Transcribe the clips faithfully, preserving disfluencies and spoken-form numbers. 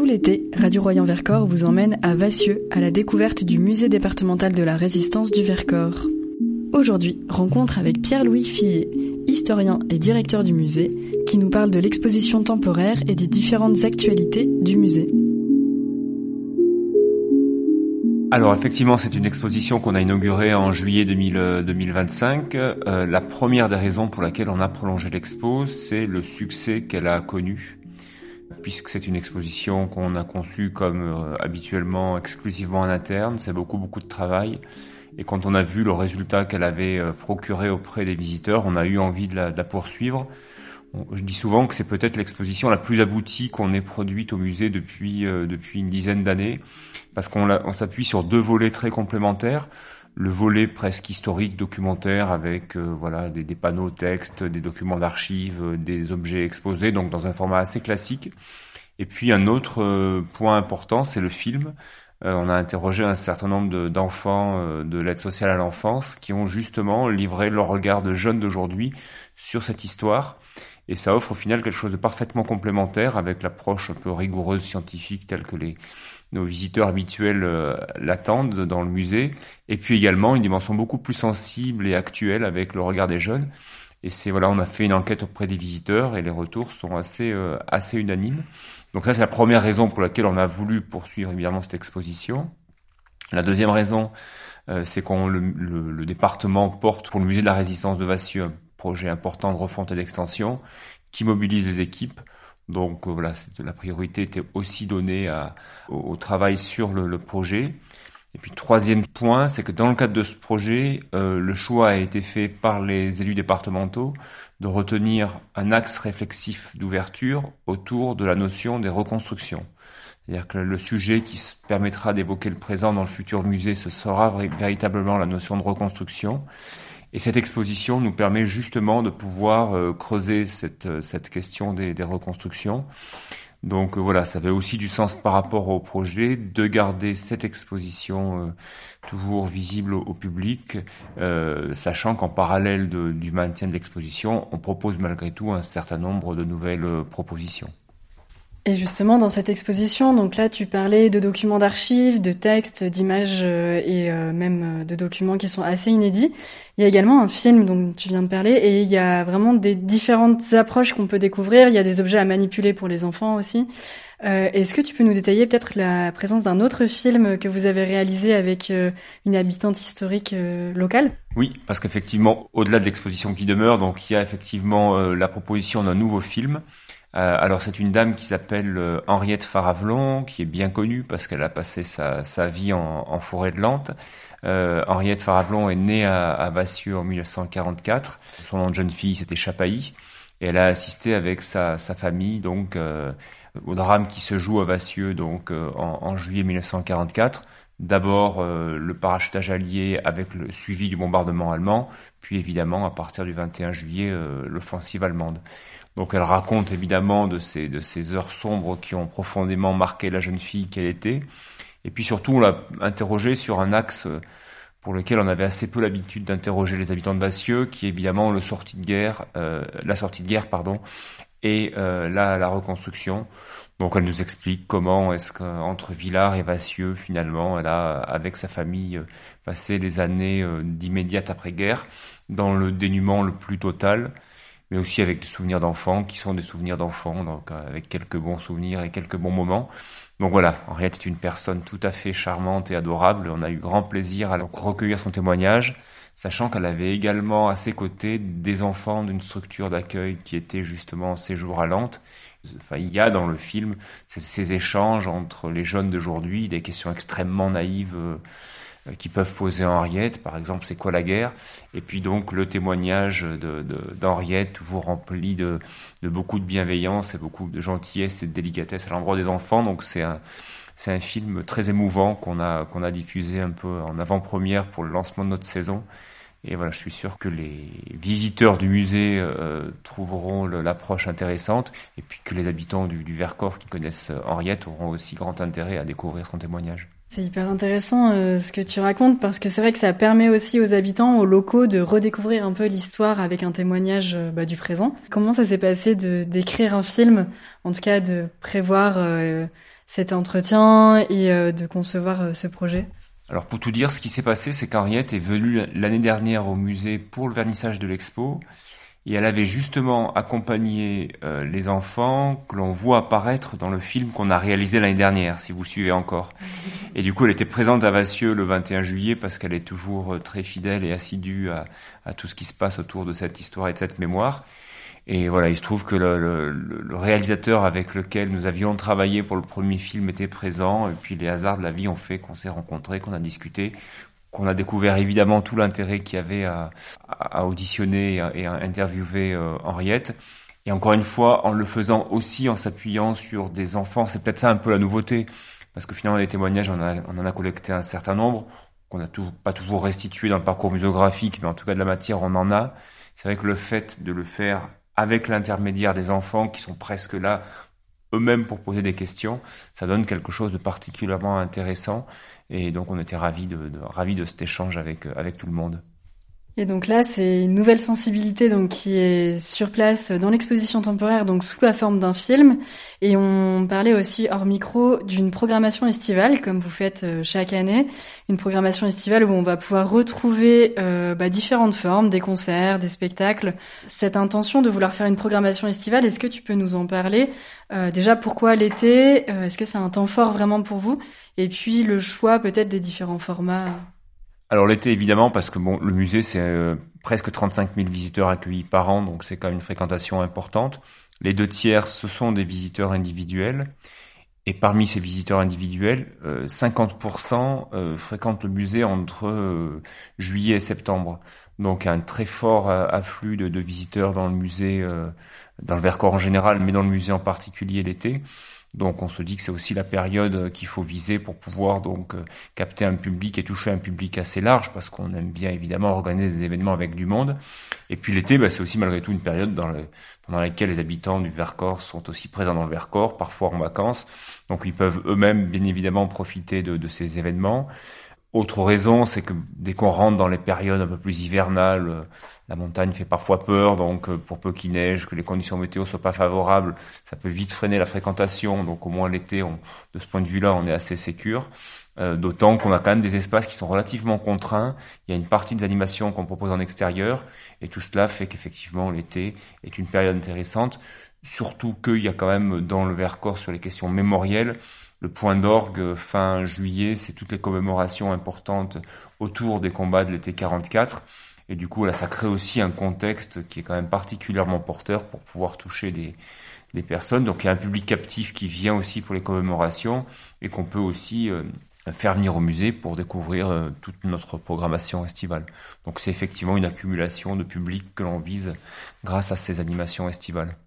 l'été, Radio Royan-Vercors vous emmène à Vassieux à la découverte du musée départemental de la Résistance du Vercors. Aujourd'hui, rencontre avec Pierre-Louis Fillet, historien et directeur du musée, qui nous parle de l'exposition temporaire et des différentes actualités du musée. Alors effectivement, c'est une exposition qu'on a inaugurée en juillet deux mille vingt-cinq. Euh, la première des raisons pour laquelle on a prolongé l'expo, c'est le succès qu'elle a connu, puisque c'est une exposition qu'on a conçue comme euh, habituellement exclusivement en interne. C'est beaucoup beaucoup de travail. Et quand on a vu le résultat qu'elle avait euh, procuré auprès des visiteurs, on a eu envie de la, de la poursuivre. Je dis souvent que c'est peut-être l'exposition la plus aboutie qu'on ait produite au musée depuis euh, depuis une dizaine d'années, parce qu'on la, on s'appuie sur deux volets très complémentaires. Le volet presque historique, documentaire, avec euh, voilà des, des panneaux textes, des documents d'archives, euh, des objets exposés, donc dans un format assez classique. Et puis un autre euh, point important, c'est le film. Euh, on a interrogé un certain nombre de, d'enfants euh, de l'aide sociale à l'enfance qui ont justement livré leur regard de jeunes d'aujourd'hui sur cette histoire. Et ça offre au final quelque chose de parfaitement complémentaire avec l'approche un peu rigoureuse scientifique telle que les nos visiteurs habituels euh, l'attendent dans le musée. Et puis également une dimension beaucoup plus sensible et actuelle avec le regard des jeunes. Et c'est voilà, on a fait une enquête auprès des visiteurs et les retours sont assez euh, assez unanimes. Donc ça, c'est la première raison pour laquelle on a voulu poursuivre évidemment cette exposition. La deuxième raison, euh, c'est qu'on le, le, le département porte pour le musée de la Résistance de Vassieux projet important de refonte et d'extension qui mobilise les équipes. Donc euh, voilà, c'est, la priorité était aussi donnée à, au, au travail sur le, le projet. Et puis troisième point, c'est que dans le cadre de ce projet, euh, le choix a été fait par les élus départementaux de retenir un axe réflexif d'ouverture autour de la notion des reconstructions. C'est-à-dire que le sujet qui se permettra d'évoquer le présent dans le futur musée, ce sera véritablement la notion de reconstruction. Et cette exposition nous permet justement de pouvoir euh, creuser cette, euh, cette question des, des reconstructions. Donc euh, voilà, ça avait aussi du sens par rapport au projet de garder cette exposition euh, toujours visible au, au public, euh, sachant qu'en parallèle de, du maintien de l'exposition, on propose malgré tout un certain nombre de nouvelles euh, propositions. Et justement, dans cette exposition, donc là, tu parlais de documents d'archives, de textes, d'images euh, et euh, même euh, de documents qui sont assez inédits. Il y a également un film dont tu viens de parler et il y a vraiment des différentes approches qu'on peut découvrir. Il y a des objets à manipuler pour les enfants aussi. Euh, est-ce que tu peux nous détailler peut-être la présence d'un autre film que vous avez réalisé avec euh, une habitante historique euh, locale ? Oui, parce qu'effectivement, au-delà de l'exposition qui demeure, donc il y a effectivement euh, la proposition d'un nouveau film. Euh, alors c'est une dame qui s'appelle euh, Henriette Faravelon, qui est bien connue parce qu'elle a passé sa, sa vie en, en forêt de Lente. Euh, Henriette Faravelon est née à, à Vassieux en mille neuf cent quarante-quatre. Son nom de jeune fille, c'était Chapailly. Et elle a assisté avec sa, sa famille donc euh, au drame qui se joue à Vassieux donc euh, en, en juillet mille neuf cent quarante-quatre. D'abord euh, le parachutage allié avec le suivi du bombardement allemand, puis évidemment à partir du vingt et un juillet euh, l'offensive allemande. Donc elle raconte évidemment de ces, de ces heures sombres qui ont profondément marqué la jeune fille qu'elle était. Et puis surtout, on l'a interrogée sur un axe pour lequel on avait assez peu l'habitude d'interroger les habitants de Vassieux, qui est évidemment le sortie de guerre, euh, la sortie de guerre, pardon, et euh, la, la reconstruction. Donc elle nous explique comment est-ce qu'entre Villars et Vassieux, finalement, elle a, avec sa famille, passé les années euh, d'immédiate après-guerre dans le dénuement le plus total, mais aussi avec des souvenirs d'enfants qui sont des souvenirs d'enfants, donc avec quelques bons souvenirs et quelques bons moments. Donc voilà, Henriette est une personne tout à fait charmante et adorable. On a eu grand plaisir à recueillir son témoignage, sachant qu'elle avait également à ses côtés des enfants d'une structure d'accueil qui était justement en séjour à Lente. Enfin, il y a dans le film ces, ces échanges entre les jeunes d'aujourd'hui, des questions extrêmement naïves euh, qui peuvent poser à Henriette, par exemple, c'est quoi la guerre ? Et puis donc le témoignage de, de, d'Henriette, toujours rempli de, de beaucoup de bienveillance et beaucoup de gentillesse et de délicatesse à l'endroit des enfants. Donc c'est un, c'est un film très émouvant qu'on a, qu'on a diffusé un peu en avant-première pour le lancement de notre saison. Et voilà, je suis sûr que les visiteurs du musée euh, trouveront le, l'approche intéressante, et puis que les habitants du, du Vercors qui connaissent Henriette auront aussi grand intérêt à découvrir son témoignage. C'est hyper intéressant euh, ce que tu racontes, parce que c'est vrai que ça permet aussi aux habitants, aux locaux, de redécouvrir un peu l'histoire avec un témoignage euh, bah, du présent. Comment ça s'est passé de d'écrire un film, en tout cas de prévoir euh, cet entretien et euh, de concevoir euh, ce projet? Alors pour tout dire, ce qui s'est passé, c'est qu'Henriette est venue l'année dernière au musée pour le vernissage de l'expo et elle avait justement accompagné euh, les enfants que l'on voit apparaître dans le film qu'on a réalisé l'année dernière, si vous suivez encore. Et du coup, elle était présente à Vassieux le vingt et un juillet parce qu'elle est toujours très fidèle et assidue à, à tout ce qui se passe autour de cette histoire et de cette mémoire. Et voilà, il se trouve que le, le, le réalisateur avec lequel nous avions travaillé pour le premier film était présent, et puis les hasards de la vie ont fait qu'on s'est rencontrés, qu'on a discuté, qu'on a découvert évidemment tout l'intérêt qu'il y avait à, à auditionner et à, et à interviewer euh, Henriette. Et encore une fois, en le faisant aussi en s'appuyant sur des enfants, c'est peut-être ça un peu la nouveauté, parce que finalement les témoignages, on, a, on en a collecté un certain nombre, qu'on n'a pas toujours restitué dans le parcours muséographique, mais en tout cas de la matière, on en a. C'est vrai que le fait de le faire avec l'intermédiaire des enfants qui sont presque là eux-mêmes pour poser des questions, ça donne quelque chose de particulièrement intéressant. Et donc on était ravis de, de, ravis de cet échange avec, avec tout le monde. Et donc là, c'est une nouvelle sensibilité donc qui est sur place dans l'exposition temporaire, donc sous la forme d'un film. Et on parlait aussi hors micro d'une programmation estivale, comme vous faites chaque année, une programmation estivale où on va pouvoir retrouver euh, bah, différentes formes, des concerts, des spectacles. Cette intention de vouloir faire une programmation estivale, est-ce que tu peux nous en parler? euh, Déjà, pourquoi l'été? euh, Est-ce que c'est un temps fort vraiment pour vous? Et puis le choix peut-être des différents formats. Alors l'été évidemment parce que bon le musée c'est euh, presque trente-cinq mille visiteurs accueillis par an, donc c'est quand même une fréquentation importante. Les deux tiers ce sont des visiteurs individuels et parmi ces visiteurs individuels, euh, cinquante pour cent euh, fréquentent le musée entre euh, juillet et septembre. Donc un très fort euh, afflux de, de visiteurs dans le musée, euh, dans le Vercors en général, mais dans le musée en particulier l'été. Donc on se dit que c'est aussi la période qu'il faut viser pour pouvoir donc capter un public et toucher un public assez large parce qu'on aime bien évidemment organiser des événements avec du monde. Et puis l'été, bah, c'est aussi malgré tout une période dans le, pendant laquelle les habitants du Vercors sont aussi présents dans le Vercors, parfois en vacances. Donc ils peuvent eux-mêmes bien évidemment profiter de, de ces événements. Autre raison, c'est que dès qu'on rentre dans les périodes un peu plus hivernales, la montagne fait parfois peur, donc pour peu qu'il neige, que les conditions météo soient pas favorables, ça peut vite freiner la fréquentation. Donc au moins l'été, on, de ce point de vue-là, on est assez sécure. Euh, d'autant qu'on a quand même des espaces qui sont relativement contraints. Il y a une partie des animations qu'on propose en extérieur, et tout cela fait qu'effectivement l'été est une période intéressante. Surtout qu'il y a quand même dans le Vercors sur les questions mémorielles. Le point d'orgue fin juillet, c'est toutes les commémorations importantes autour des combats de l'été quarante-quatre. Et du coup, là, ça crée aussi un contexte qui est quand même particulièrement porteur pour pouvoir toucher des, des personnes. Donc, il y a un public captif qui vient aussi pour les commémorations et qu'on peut aussi euh, faire venir au musée pour découvrir euh, toute notre programmation estivale. Donc, c'est effectivement une accumulation de public que l'on vise grâce à ces animations estivales.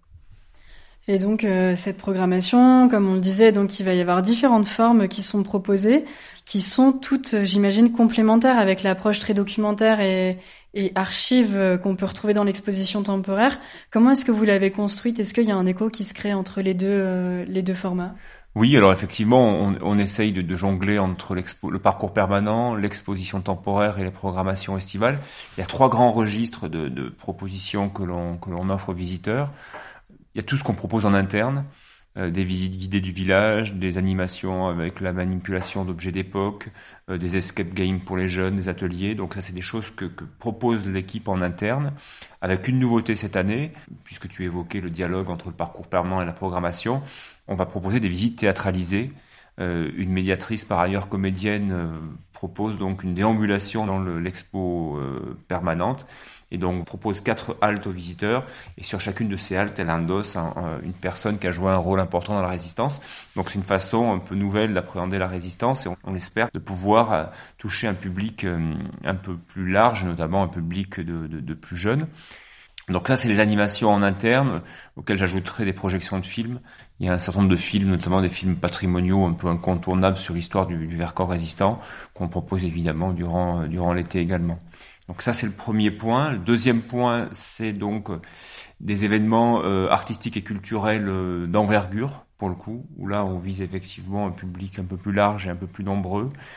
Et donc euh, cette programmation, comme on le disait, donc il va y avoir différentes formes qui sont proposées, qui sont toutes, j'imagine, complémentaires avec l'approche très documentaire et, et archive euh, qu'on peut retrouver dans l'exposition temporaire. Comment est-ce que vous l'avez construite? Est-ce qu'il y a un écho qui se crée entre les deux, euh, les deux formats? Oui, alors effectivement, on, on essaye de, de jongler entre l'expo, le parcours permanent, l'exposition temporaire et les programmations estivales. Il y a trois grands registres de, de propositions que l'on, que l'on offre aux visiteurs. Il y a tout ce qu'on propose en interne, euh, des visites guidées du village, des animations avec la manipulation d'objets d'époque, euh, des escape games pour les jeunes, des ateliers. Donc ça, c'est des choses que, que propose l'équipe en interne, avec une nouveauté cette année, puisque tu évoquais le dialogue entre le parcours permanent et la programmation. On va proposer des visites théâtralisées. Euh, une médiatrice, par ailleurs comédienne, euh, propose donc une déambulation dans le, l'expo euh, permanente. Et donc, on propose quatre haltes aux visiteurs. Et sur chacune de ces haltes, elle endosse un, un, une personne qui a joué un rôle important dans la résistance. Donc, c'est une façon un peu nouvelle d'appréhender la résistance. Et on, on espère de pouvoir euh, toucher un public euh, un peu plus large, notamment un public de, de, de plus jeunes. Donc là, c'est les animations en interne, auxquelles j'ajouterai des projections de films. Il y a un certain nombre de films, notamment des films patrimoniaux un peu incontournables sur l'histoire du, du Vercors résistant, qu'on propose évidemment durant, durant l'été également. Donc ça, c'est le premier point. Le deuxième point, c'est donc des événements euh, artistiques et culturels euh, d'envergure, pour le coup, où là, on vise effectivement un public un peu plus large et un peu plus nombreux.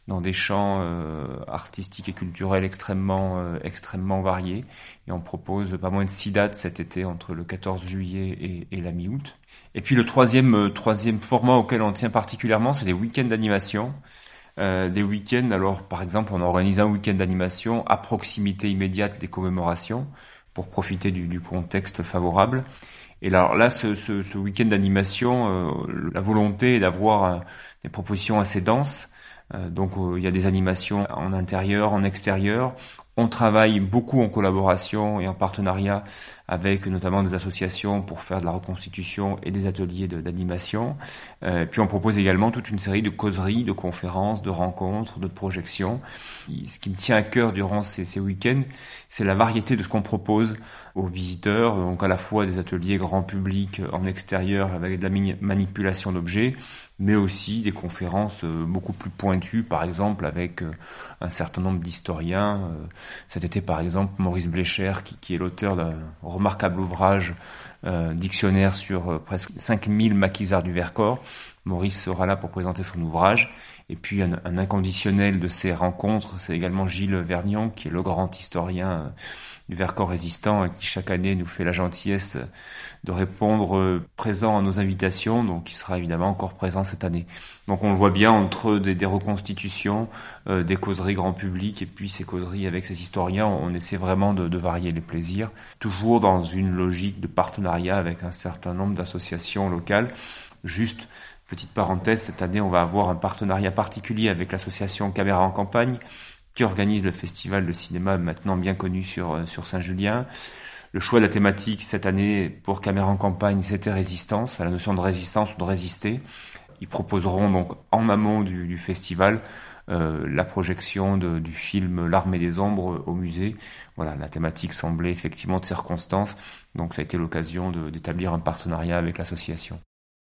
dans des champs euh, artistiques et culturels extrêmement euh, extrêmement variés. Et on propose pas moins de six dates cet été entre le quatorze juillet et, et la mi-août. Et puis le troisième euh, troisième format auquel on tient particulièrement, c'est des week-ends d'animation. Euh, des week-ends, alors par exemple, on organise un week-end d'animation à proximité immédiate des commémorations pour profiter du, du contexte favorable. Et alors là, ce, ce, ce week-end d'animation, euh, la volonté est d'avoir euh, des propositions assez denses. Euh, donc euh, il y a des animations en intérieur, en extérieur. On travaille beaucoup en collaboration et en partenariat avec notamment des associations pour faire de la reconstitution et des ateliers de, d'animation. Euh, puis on propose également toute une série de causeries, de conférences, de rencontres, de projections. Ce qui me tient à cœur durant ces, ces week-ends, c'est la variété de ce qu'on propose aux visiteurs, donc à la fois des ateliers grand public en extérieur avec de la manipulation d'objets, mais aussi des conférences beaucoup plus pointues, par exemple avec un certain nombre d'historiens. Cet été, par exemple, Maurice Blécher, qui, qui est l'auteur d'un remarquable ouvrage, euh, dictionnaire sur euh, presque cinq mille maquisards du Vercors. Maurice sera là pour présenter son ouvrage. Et puis un, un inconditionnel de ces rencontres, c'est également Gilles Vergnion, qui est le grand historien euh, du Vercors résistant et qui chaque année nous fait la gentillesse de répondre euh, présent à nos invitations, donc il sera évidemment encore présent cette année. Donc on le voit bien entre des, des reconstitutions, euh, des causeries grand public et puis ces causeries avec ces historiens, on essaie vraiment de, de varier les plaisirs, toujours dans une logique de partenariat avec un certain nombre d'associations locales. Juste petite parenthèse, cette année on va avoir un partenariat particulier avec l'association Caméra en campagne qui organise le festival de cinéma maintenant bien connu sur, sur Saint-Julien. Le choix de la thématique cette année pour Caméra en campagne, c'était résistance, enfin, la notion de résistance ou de résister. Ils proposeront donc en amont du, du festival euh, la projection de, du film L'Armée des Ombres au musée. Voilà, la thématique semblait effectivement de circonstance, donc ça a été l'occasion de, d'établir un partenariat avec l'association.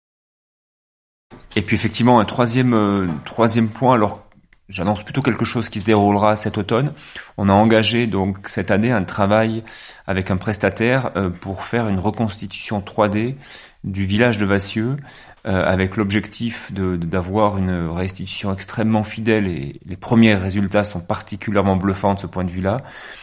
Et puis effectivement un troisième euh, troisième point, alors j'annonce plutôt quelque chose qui se déroulera cet automne. On a engagé donc cette année un travail avec un prestataire euh, pour faire une reconstitution trois D du village de Vassieux euh, avec l'objectif de, de, d'avoir une restitution extrêmement fidèle et les premiers résultats sont particulièrement bluffants de ce point de vue-là.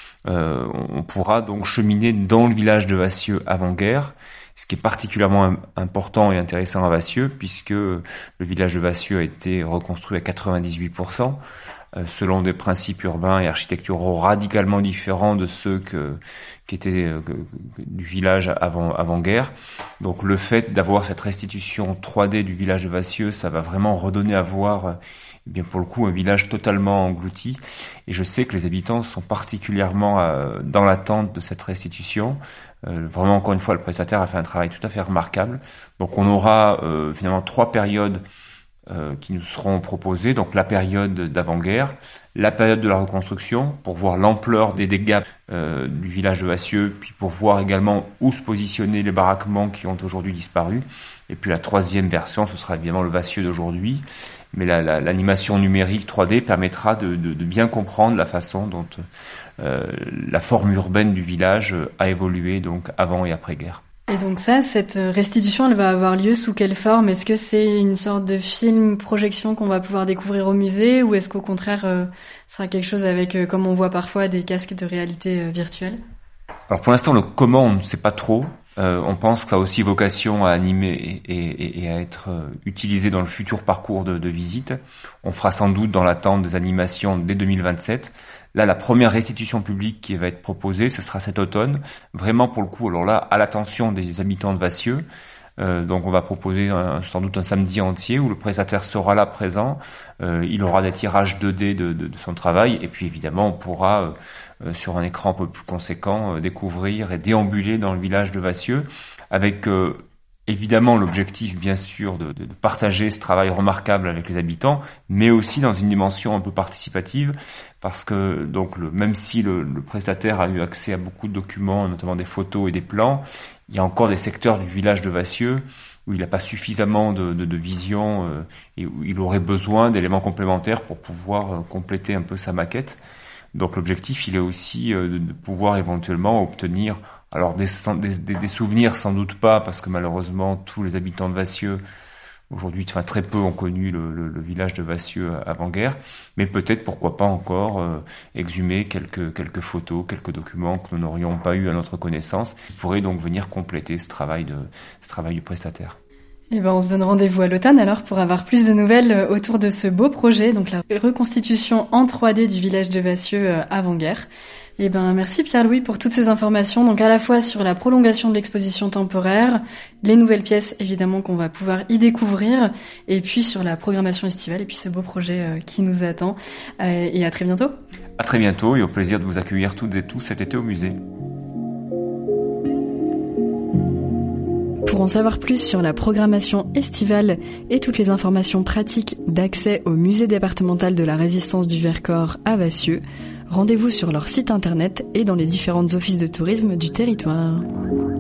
Euh, on pourra donc cheminer dans le village de Vassieux avant-guerre, ce qui est particulièrement important et intéressant à Vassieux, puisque le village de Vassieux a été reconstruit à quatre-vingt-dix-huit pour cent, euh, selon des principes urbains et architecturaux radicalement différents de ceux que, qui étaient euh, que, du village avant, avant-guerre. Donc le fait d'avoir cette restitution trois D du village de Vassieux, ça va vraiment redonner à voir, eh bien pour le coup, un village totalement englouti. Et je sais que les habitants sont particulièrement euh, dans l'attente de cette restitution. Euh, vraiment, encore une fois, le prestataire a fait un travail tout à fait remarquable. Donc, on aura euh, finalement trois périodes euh, qui nous seront proposées. Donc, la période d'avant-guerre, la période de la reconstruction, pour voir l'ampleur des dégâts euh, du village de Vassieux, puis pour voir également où se positionner les baraquements qui ont aujourd'hui disparu. Et puis, la troisième version, ce sera évidemment le Vassieux d'aujourd'hui. Mais la, la, l'animation numérique trois D permettra de, de, de bien comprendre la façon dont euh, la forme urbaine du village a évolué donc avant et après-guerre. Et donc ça, cette restitution, elle va avoir lieu sous quelle forme ? Est-ce que c'est une sorte de film projection qu'on va pouvoir découvrir au musée, ou est-ce qu'au contraire, euh, ce sera quelque chose avec, euh, comme on voit parfois, des casques de réalité euh, virtuelle ? Alors pour l'instant, le comment, on ne sait pas trop. Euh, on pense que ça a aussi vocation à animer et, et, et à être euh, utilisé dans le futur parcours de, de visite. On fera sans doute dans l'attente des animations dès deux mille vingt-sept. Là, la première restitution publique qui va être proposée, ce sera cet automne. Vraiment, pour le coup, alors là, à l'attention des habitants de Vassieux. Euh, donc, on va proposer un, sans doute un samedi entier où le prestataire sera là présent. Euh, il aura des tirages deux D de, de, de son travail. Et puis, évidemment, on pourra... Euh, Euh, sur un écran un peu plus conséquent, euh, découvrir et déambuler dans le village de Vassieux, avec euh, évidemment l'objectif bien sûr de, de, de partager ce travail remarquable avec les habitants, mais aussi dans une dimension un peu participative, parce que donc le, même si le, le prestataire a eu accès à beaucoup de documents, notamment des photos et des plans, il y a encore des secteurs du village de Vassieux où il n'a pas suffisamment de, de, de vision euh, et où il aurait besoin d'éléments complémentaires pour pouvoir euh, compléter un peu sa maquette. Donc l'objectif, il est aussi euh, de, de pouvoir éventuellement obtenir alors des, des, des souvenirs, sans doute pas, parce que malheureusement tous les habitants de Vassieux Aujourd'hui, enfin, très peu ont connu le, le, le village de Vassieux avant-guerre, mais peut-être, pourquoi pas encore, euh, exhumer quelques, quelques photos, quelques documents que nous n'aurions pas eu à notre connaissance, qui pourraient donc venir compléter ce travail de, ce travail du prestataire. Eh ben, on se donne rendez-vous à l'automne alors pour avoir plus de nouvelles autour de ce beau projet, donc la reconstitution en trois D du village de Vassieux avant-guerre. Eh ben, merci Pierre-Louis pour toutes ces informations, donc à la fois sur la prolongation de l'exposition temporaire, les nouvelles pièces évidemment qu'on va pouvoir y découvrir, et puis sur la programmation estivale, et puis ce beau projet qui nous attend. Et à très bientôt. À très bientôt et au plaisir de vous accueillir toutes et tous cet été au musée. Pour en savoir plus sur la programmation estivale et toutes les informations pratiques d'accès au musée départemental de la résistance du Vercors à Vassieux, rendez-vous sur leur site internet et dans les différents offices de tourisme du territoire.